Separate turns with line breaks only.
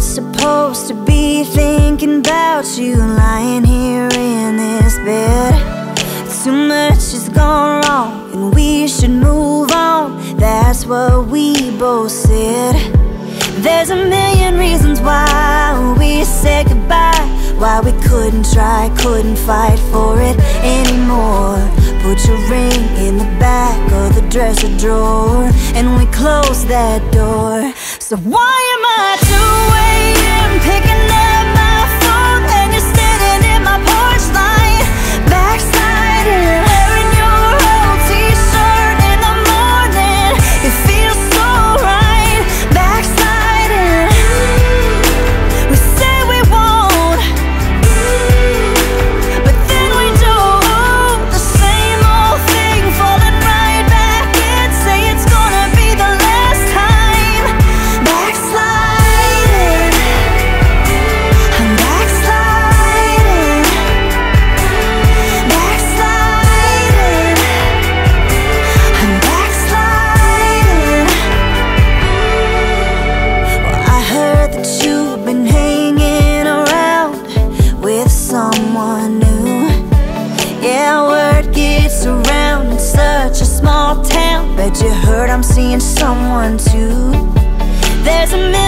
supposed to be thinking about you lying here in this bed. Too much has gone wrong and we should move on. That's what we both said. There's a million reasons why we said goodbye, why we couldn't try, couldn't fight for it anymore. Put your ring in the back of the dresser drawer and we closed that door. So why am I 2 a.m. picking up my phone and you're standing in my porch light, backsliding, wearing your old t-shirt in the morning? It feels so right, backsliding. We say we won't, but then we do the same old thing, falling right back in, say it's gonna be the last time. Backsliding, I'm backsliding, backsliding, I'm backsliding. Well, I heard that you've been hanging around with someone new. Yeah, word gets around in such a small town. Bet you heard I'm seeing someone too. There's a